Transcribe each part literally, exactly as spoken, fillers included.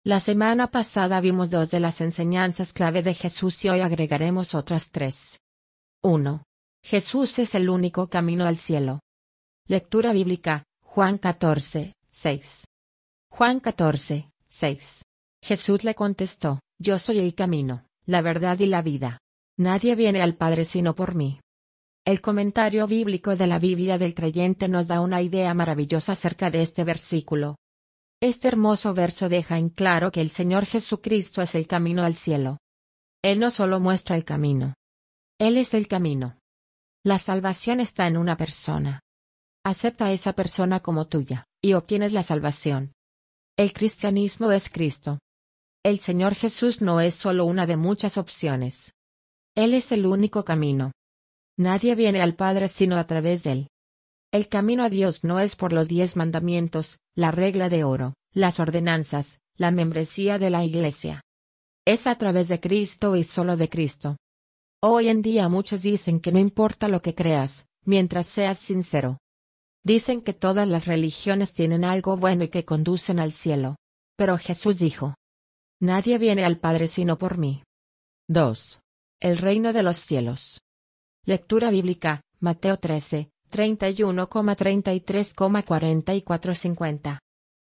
La semana pasada vimos dos de las enseñanzas clave de Jesús y hoy agregaremos otras tres. uno. Jesús es el único camino al cielo. Lectura bíblica, Juan catorce, seis. Juan catorce, seis. Jesús le contestó, yo soy el camino, la verdad y la vida. Nadie viene al Padre sino por mí. El comentario bíblico de la Biblia del creyente nos da una idea maravillosa acerca de este versículo. Este hermoso verso deja en claro que el Señor Jesucristo es el camino al cielo. Él no solo muestra el camino. Él es el camino. La salvación está en una persona. Acepta a esa persona como tuya, y obtienes la salvación. El cristianismo es Cristo. El Señor Jesús no es solo una de muchas opciones. Él es el único camino. Nadie viene al Padre sino a través de Él. El camino a Dios no es por los diez mandamientos, la regla de oro, las ordenanzas, la membresía de la Iglesia. Es a través de Cristo y solo de Cristo. Hoy en día muchos dicen que no importa lo que creas, mientras seas sincero. Dicen que todas las religiones tienen algo bueno y que conducen al cielo. Pero Jesús dijo: nadie viene al Padre sino por mí. dos. El reino de los cielos. Lectura bíblica, Mateo trece, treinta y uno, treinta y tres, cuarenta y cuatro, cincuenta.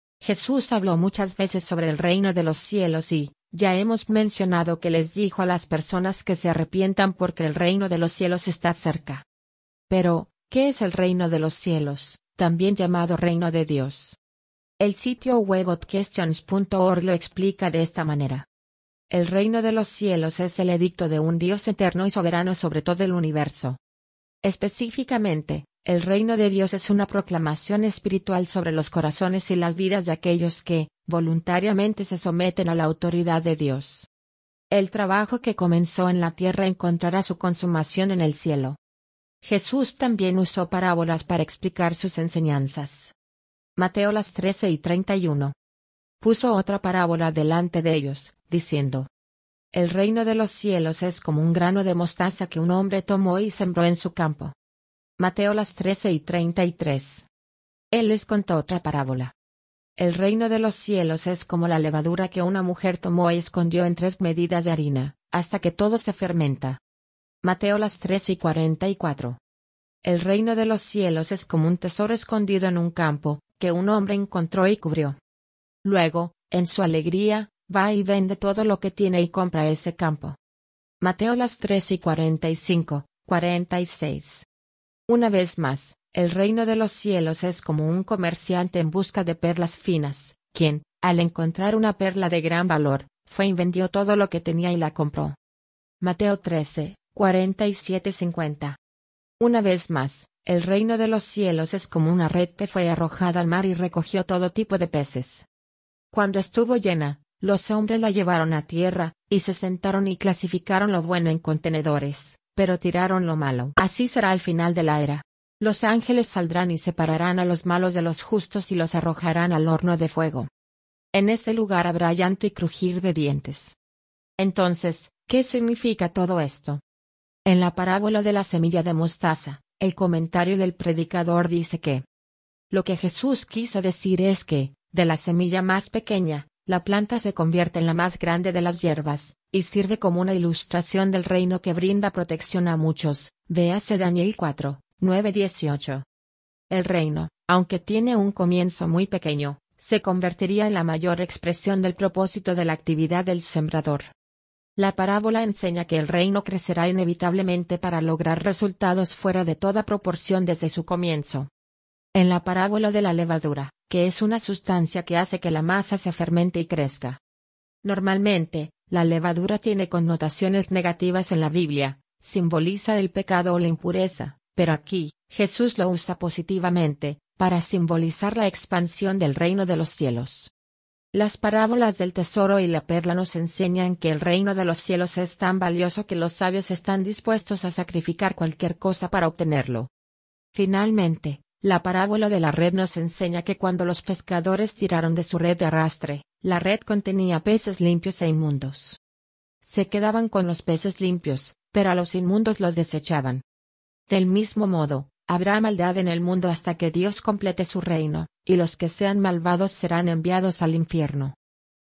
Jesús habló muchas veces sobre el reino de los cielos y, ya hemos mencionado que les dijo a las personas que se arrepientan porque el reino de los cielos está cerca. Pero, ¿qué es el reino de los cielos, también llamado reino de Dios? El sitio web got questions punto org lo explica de esta manera. El reino de los cielos es el edicto de un Dios eterno y soberano sobre todo el universo. Específicamente, el reino de Dios es una proclamación espiritual sobre los corazones y las vidas de aquellos que, voluntariamente se someten a la autoridad de Dios. El trabajo que comenzó en la tierra encontrará su consumación en el cielo. Jesús también usó parábolas para explicar sus enseñanzas. Mateo las trece y treinta y uno. Puso otra parábola delante de ellos, diciendo: el reino de los cielos es como un grano de mostaza que un hombre tomó y sembró en su campo. Mateo las trece y treinta y tres. Él les contó otra parábola. El reino de los cielos es como la levadura que una mujer tomó y escondió en tres medidas de harina, hasta que todo se fermenta. Mateo las trece y cuarenta y cuatro. El reino de los cielos es como un tesoro escondido en un campo, que un hombre encontró y cubrió. Luego, en su alegría, va y vende todo lo que tiene y compra ese campo. Mateo las trece y cuarenta y cinco, cuarenta y seis. Una vez más, el reino de los cielos es como un comerciante en busca de perlas finas, quien, al encontrar una perla de gran valor, fue y vendió todo lo que tenía y la compró. Mateo trece, cuarenta y siete, cincuenta. Una vez más, el reino de los cielos es como una red que fue arrojada al mar y recogió todo tipo de peces. Cuando estuvo llena, los hombres la llevaron a tierra, y se sentaron y clasificaron lo bueno en contenedores, pero tiraron lo malo. Así será al final de la era. Los ángeles saldrán y separarán a los malos de los justos y los arrojarán al horno de fuego. En ese lugar habrá llanto y crujir de dientes. Entonces, ¿qué significa todo esto? En la parábola de la semilla de mostaza, el comentario del predicador dice que lo que Jesús quiso decir es que, de la semilla más pequeña, la planta se convierte en la más grande de las hierbas, y sirve como una ilustración del reino que brinda protección a muchos, véase Daniel cuatro, nueve, dieciocho. El reino, aunque tiene un comienzo muy pequeño, se convertiría en la mayor expresión del propósito de la actividad del sembrador. La parábola enseña que el reino crecerá inevitablemente para lograr resultados fuera de toda proporción desde su comienzo. En la parábola de la levadura, que es una sustancia que hace que la masa se fermente y crezca. Normalmente, la levadura tiene connotaciones negativas en la Biblia, simboliza el pecado o la impureza, pero aquí, Jesús lo usa positivamente, para simbolizar la expansión del reino de los cielos. Las parábolas del tesoro y la perla nos enseñan que el reino de los cielos es tan valioso que los sabios están dispuestos a sacrificar cualquier cosa para obtenerlo. Finalmente, la parábola de la red nos enseña que cuando los pescadores tiraron de su red de arrastre, la red contenía peces limpios e inmundos. Se quedaban con los peces limpios, pero a los inmundos los desechaban. Del mismo modo, habrá maldad en el mundo hasta que Dios complete su reino, y los que sean malvados serán enviados al infierno.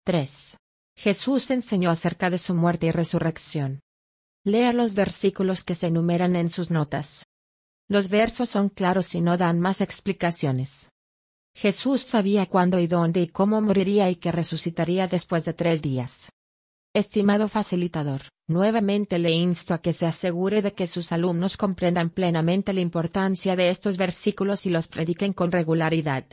tres. Jesús enseñó acerca de su muerte y resurrección. Lea los versículos que se enumeran en sus notas. Los versos son claros y no dan más explicaciones. Jesús sabía cuándo y dónde y cómo moriría y que resucitaría después de tres días. Estimado facilitador, nuevamente le insto a que se asegure de que sus alumnos comprendan plenamente la importancia de estos versículos y los prediquen con regularidad.